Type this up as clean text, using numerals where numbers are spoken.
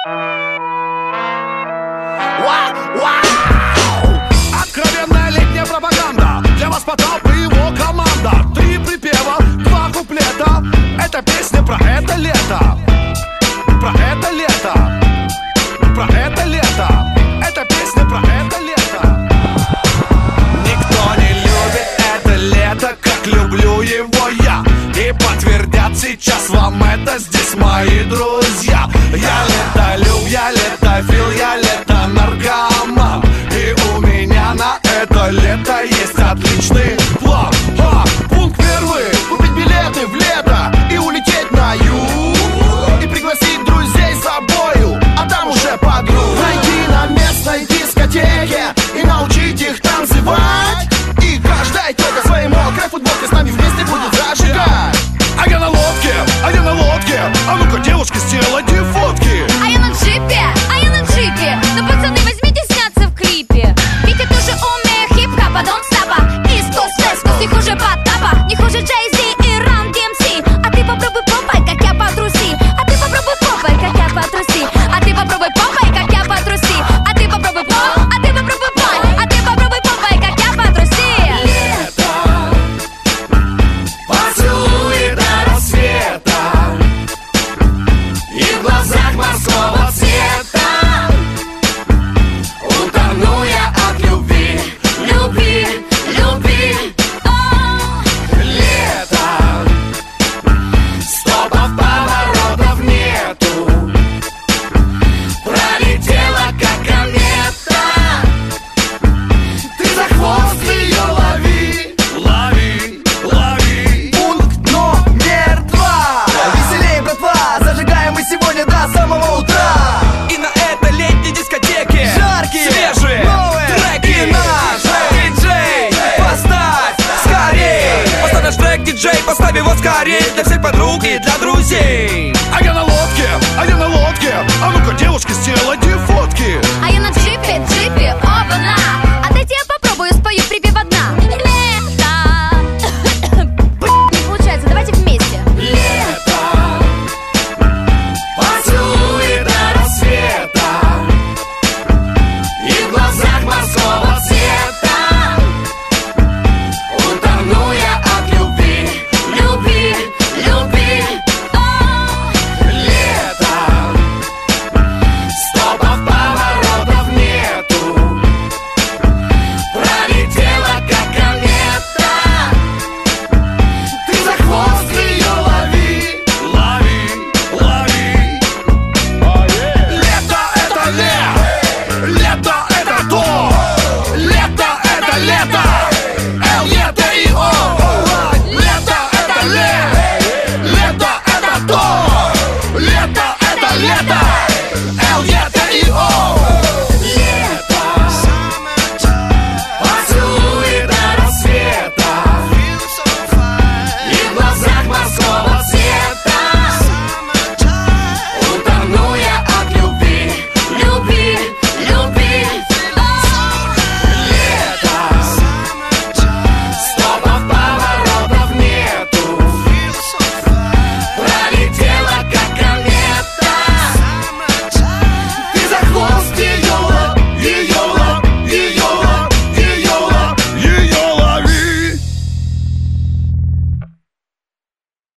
Откровенная летняя пропаганда. Для вас Потап и его команда. 3 припева, 2 куплета. Это песня про это лето. Про это лето. Про это лето. Это песня про это лето. Никто не любит это лето, как люблю его я. И подтвердят сейчас вам это здесь мои друзья. Я летолюб, я летофил, я лето-наркоман. И у меня на это лето есть отличный план. Пункт первый: купить билеты в лето и улететь на юг. И пригласить друзей с собою, а там уже подруг. Найти на местной дискотеке и научить их танцевать. И каждая тётка своей мокрой футболкой с нами вместе будет зажигать. А я на лодке, а я на лодке. А ну-ка, девушки, сделайте фотки. А я на джипе, а я на джипе. Ну, пацаны, возьмите сняться в клипе. Витя тоже умеет хип-хопа, don't stop. Искус, вескус, не хуже Потапа. Не хуже Джей-Зи и Run DMC. А ты попробуй попай, как я потруси. А ты попробуй попай, как я потруси. А ты попробуй попай, как я потруси. А ты попробуй попай, а ты попробуй попай. А ты попробуй попай, как я потруси. Лето, поцелуй до рассвета. И в глазах морского цвета утону я от любви, любви, любви. Лето, стопов, поворотов нету. Пролетела как комета. Ты за хвост ее лови, лови, лови. Пункт номер 2. Веселее, братва, зажигаем мы сегодня до самого утра. И на этой летней дискотеке Жаркие, свежие новые треки. и наши. Диджей, поставь скорей. Поставь наш трек, диджей, поставь его скорей. Для всех подруг и для друзей. А я на лодке, а я на лодке. А ну-ка, девушки, сделайте фотки. А я на джипе, джипе, оба-на.